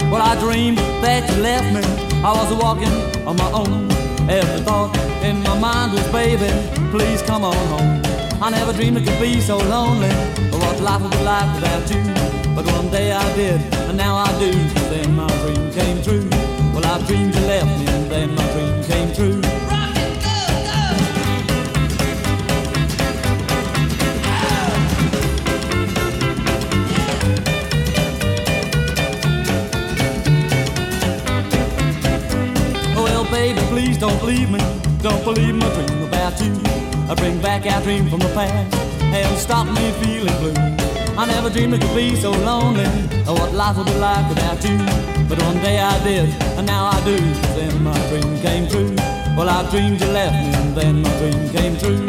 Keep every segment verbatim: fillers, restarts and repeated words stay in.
Well, I dreamed that you left me. I was walking on my own. Every thought in my mind was, baby, please come on home. I never dreamed it could be so lonely, or what life would be like without you. But one day I did, and now I do, 'cause then my dream came true. Well, I dreamed you left me, and then my dream came true. Baby, please don't leave me. Don't believe my dream about you. I bring back our dream from the past and stop me feeling blue. I never dreamed it could be so lonely, or what life would be like without you. But one day I did, and now I do, 'cause then my dream came true. Well, I dreamed you left me, and then my dream came true.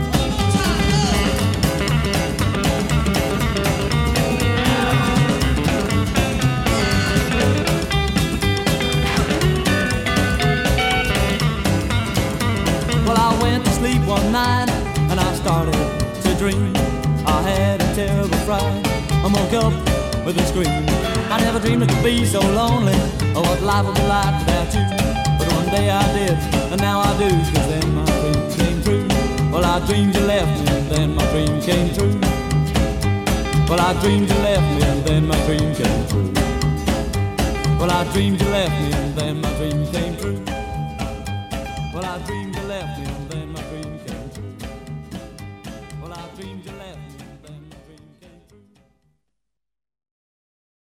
One night, and I started to dream. I had a terrible fright. I woke up with a scream. I never dreamed it could be so lonely, or what life would be like without you. But one day I did, and now I do, 'cause then my dream came true. Well, I dreamed you left me, and then my dream came true. Well, I dreamed you left me, and then my dream came true. Well, I dreamed you left me, and then my dream came true. Well, I dreamed you left me.